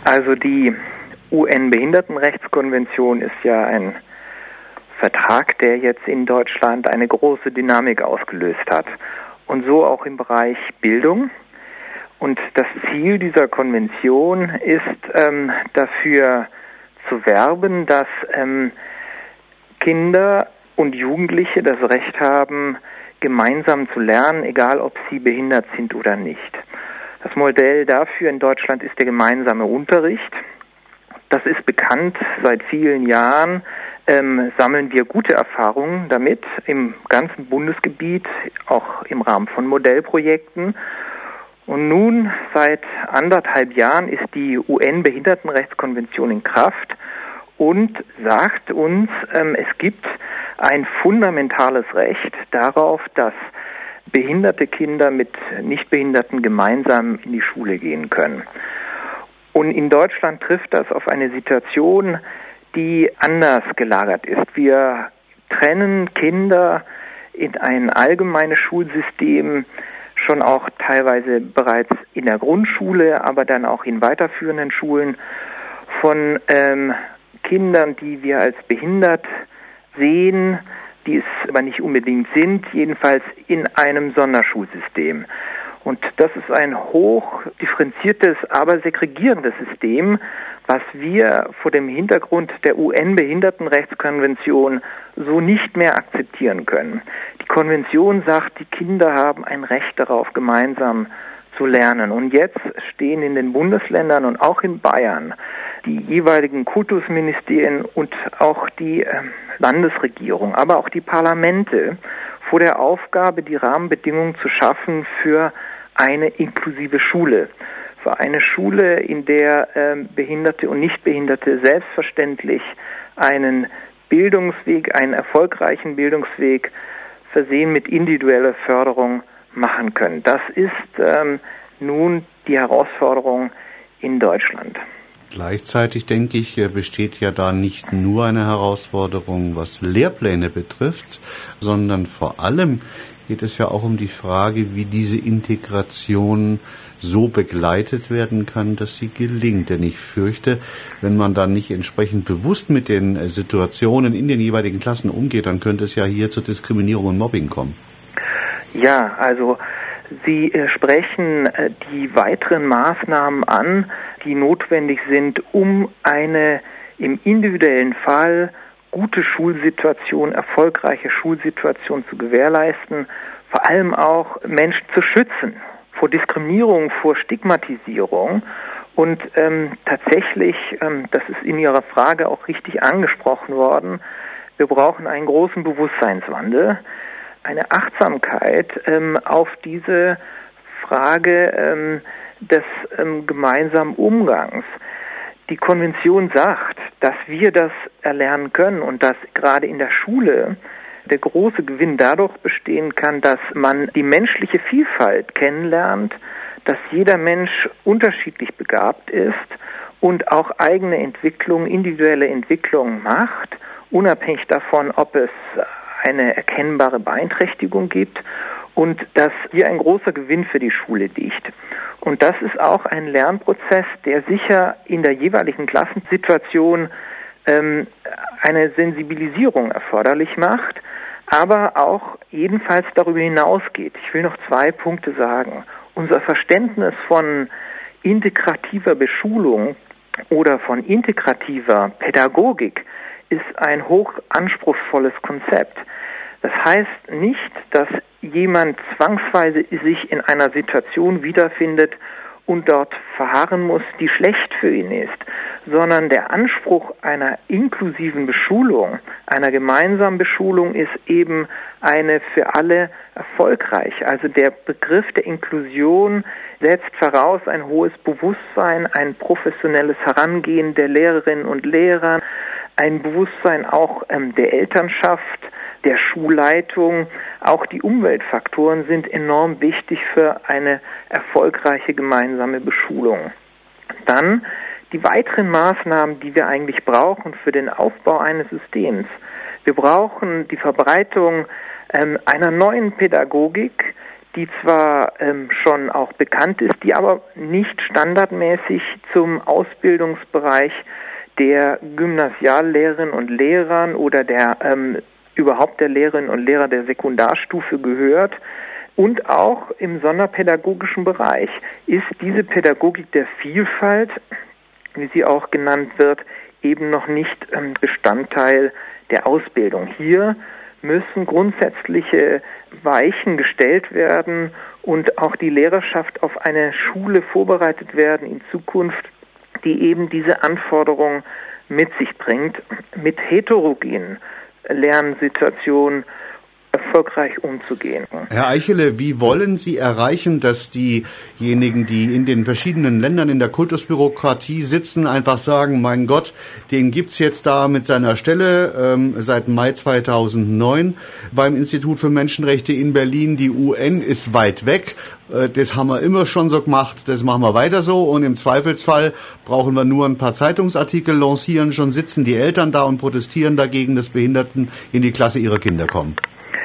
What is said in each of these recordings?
Also die UN-Behindertenrechtskonvention ist ja ein Vertrag, der jetzt in Deutschland eine große Dynamik ausgelöst hat. Und so auch im Bereich Bildung. Und das Ziel dieser Konvention ist, dafür zu werben, dass Kinder und Jugendliche das Recht haben, gemeinsam zu lernen, egal ob sie behindert sind oder nicht. Das Modell dafür in Deutschland ist der gemeinsame Unterricht. Das ist bekannt seit vielen Jahren. Sammeln wir gute Erfahrungen damit im ganzen Bundesgebiet, auch im Rahmen von Modellprojekten. Und nun, seit 1,5 Jahren, ist die UN-Behindertenrechtskonvention in Kraft und sagt uns, es gibt ein fundamentales Recht darauf, dass behinderte Kinder mit Nichtbehinderten gemeinsam in die Schule gehen können. Und in Deutschland trifft das auf eine Situation, die anders gelagert ist. Wir trennen Kinder in ein allgemeines Schulsystem, schon auch teilweise bereits in der Grundschule, aber dann auch in weiterführenden Schulen, von Kindern, die wir als behindert sehen, die es aber nicht unbedingt sind, jedenfalls in einem Sonderschulsystem. Und das ist ein hoch differenziertes, aber segregierendes System, was wir vor dem Hintergrund der UN-Behindertenrechtskonvention so nicht mehr akzeptieren können. Die Konvention sagt, die Kinder haben ein Recht darauf, gemeinsam zu lernen. Und jetzt stehen in den Bundesländern und auch in Bayern die jeweiligen Kultusministerien und auch die Landesregierung, aber auch die Parlamente vor der Aufgabe, die Rahmenbedingungen zu schaffen für eine inklusive Schule. Für eine Schule, in der Behinderte und Nichtbehinderte selbstverständlich einen Bildungsweg, einen erfolgreichen Bildungsweg versehen mit individueller Förderung machen können. Das ist nun die Herausforderung in Deutschland. Gleichzeitig, denke ich, besteht ja da nicht nur eine Herausforderung, was Lehrpläne betrifft, sondern vor allem geht es ja auch um die Frage, wie diese Integration so begleitet werden kann, dass sie gelingt. Denn ich fürchte, wenn man dann nicht entsprechend bewusst mit den Situationen in den jeweiligen Klassen umgeht, dann könnte es ja hier zur Diskriminierung und Mobbing kommen. Ja, also Sie sprechen die weiteren Maßnahmen an, die notwendig sind, um eine im individuellen Fall gute Schulsituation, erfolgreiche Schulsituation zu gewährleisten, vor allem auch Menschen zu schützen vor Diskriminierung, vor Stigmatisierung. Und tatsächlich, das ist in Ihrer Frage auch richtig angesprochen worden, wir brauchen einen großen Bewusstseinswandel, eine Achtsamkeit auf diese Frage des gemeinsamen Umgangs. Die Konvention sagt, dass wir das erlernen können und dass gerade in der Schule der große Gewinn dadurch bestehen kann, dass man die menschliche Vielfalt kennenlernt, dass jeder Mensch unterschiedlich begabt ist und auch eigene Entwicklung, individuelle Entwicklung macht, unabhängig davon, ob es eine erkennbare Beeinträchtigung gibt, und dass hier ein großer Gewinn für die Schule liegt. Und das ist auch ein Lernprozess, der sicher in der jeweiligen Klassensituation eine Sensibilisierung erforderlich macht, aber auch jedenfalls darüber hinausgeht. Ich will noch 2 Punkte sagen. Unser Verständnis von integrativer Beschulung oder von integrativer Pädagogik ist ein hoch anspruchsvolles Konzept. Das heißt nicht, dass jemand zwangsweise sich in einer Situation wiederfindet und dort verharren muss, die schlecht für ihn ist, sondern der Anspruch einer inklusiven Beschulung, einer gemeinsamen Beschulung ist eben eine für alle erfolgreich. Also der Begriff der Inklusion setzt voraus ein hohes Bewusstsein, ein professionelles Herangehen der Lehrerinnen und Lehrer, ein Bewusstsein auch der Elternschaft, der Schulleitung. Auch die Umweltfaktoren sind enorm wichtig für eine erfolgreiche gemeinsame Beschulung. Dann die weiteren Maßnahmen, die wir eigentlich brauchen für den Aufbau eines Systems. Wir brauchen die Verbreitung einer neuen Pädagogik, die zwar schon auch bekannt ist, die aber nicht standardmäßig zum Ausbildungsbereich der Gymnasiallehrerinnen und Lehrern oder der überhaupt der Lehrerinnen und Lehrer der Sekundarstufe gehört. Und auch im sonderpädagogischen Bereich ist diese Pädagogik der Vielfalt, wie sie auch genannt wird, eben noch nicht Bestandteil der Ausbildung. Hier müssen grundsätzliche Weichen gestellt werden und auch die Lehrerschaft auf eine Schule vorbereitet werden in Zukunft, die eben diese Anforderungen mit sich bringt, mit heterogenen Lernsituationen erfolgreich umzugehen. Herr Eichele, wie wollen Sie erreichen, dass diejenigen, die in den verschiedenen Ländern in der Kultusbürokratie sitzen, einfach sagen, mein Gott, den gibt's jetzt da mit seiner Stelle seit Mai 2009 beim Institut für Menschenrechte in Berlin. Die UN ist weit weg. Das haben wir immer schon so gemacht, das machen wir weiter so und im Zweifelsfall brauchen wir nur ein paar Zeitungsartikel lancieren, schon sitzen die Eltern da und protestieren dagegen, dass Behinderten in die Klasse ihrer Kinder kommen.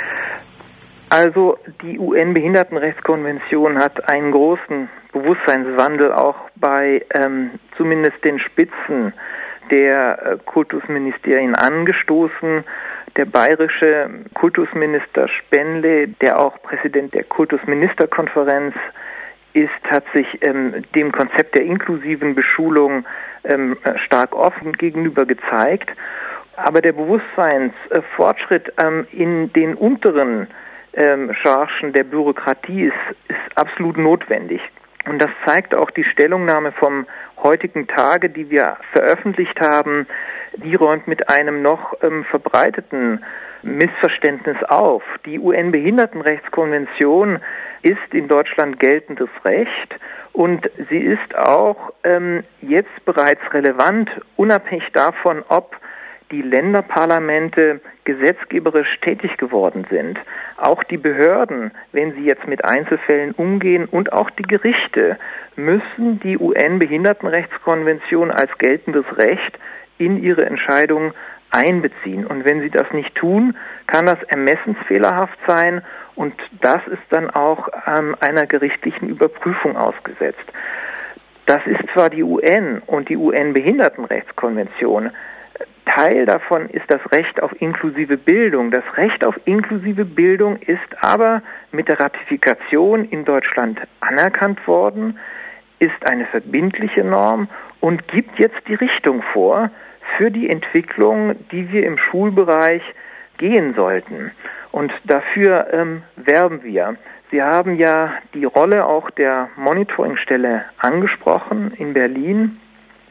Also die UN-Behindertenrechtskonvention hat einen großen Bewusstseinswandel auch bei zumindest den Spitzen der Kultusministerien angestoßen. Der bayerische Kultusminister Spenle, der auch Präsident der Kultusministerkonferenz ist, hat sich dem Konzept der inklusiven Beschulung stark offen gegenüber gezeigt. Aber der Bewusstseinsfortschritt in den unteren Chargen der Bürokratie ist absolut notwendig. Und das zeigt auch die Stellungnahme vom heutigen Tage, die wir veröffentlicht haben. Die räumt mit einem noch verbreiteten Missverständnis auf. Die UN-Behindertenrechtskonvention ist in Deutschland geltendes Recht und sie ist auch jetzt bereits relevant, unabhängig davon, ob die Länderparlamente gesetzgeberisch tätig geworden sind. Auch die Behörden, wenn sie jetzt mit Einzelfällen umgehen, und auch die Gerichte müssen die UN-Behindertenrechtskonvention als geltendes Recht in ihre Entscheidungen einbeziehen. Und wenn sie das nicht tun, kann das ermessensfehlerhaft sein und das ist dann auch einer gerichtlichen Überprüfung ausgesetzt. Das ist zwar die UN und die UN-Behindertenrechtskonvention. Teil davon ist das Recht auf inklusive Bildung. Das Recht auf inklusive Bildung ist aber mit der Ratifikation in Deutschland anerkannt worden, ist eine verbindliche Norm und gibt jetzt die Richtung vor für die Entwicklung, die wir im Schulbereich gehen sollten. Und dafür werben wir. Sie haben ja die Rolle auch der Monitoringstelle angesprochen in Berlin.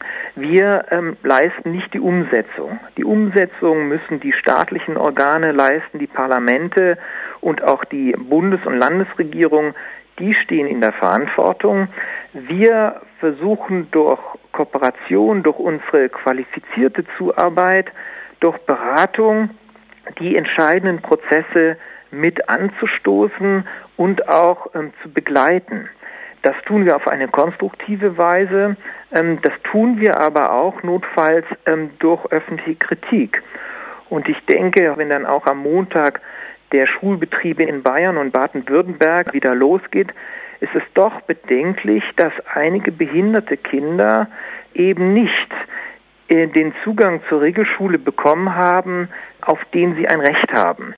Wir leisten nicht die Umsetzung. Die Umsetzung müssen die staatlichen Organe leisten, die Parlamente und auch die Bundes- und Landesregierung, die stehen in der Verantwortung. Wir versuchen durch Kooperation, durch unsere qualifizierte Zuarbeit, durch Beratung die entscheidenden Prozesse mit anzustoßen und auch zu begleiten. Das tun wir auf eine konstruktive Weise, das tun wir aber auch notfalls durch öffentliche Kritik. Und ich denke, wenn dann auch am Montag der Schulbetrieb in Bayern und Baden-Württemberg wieder losgeht, ist es doch bedenklich, dass einige behinderte Kinder eben nicht den Zugang zur Regelschule bekommen haben, auf den sie ein Recht haben.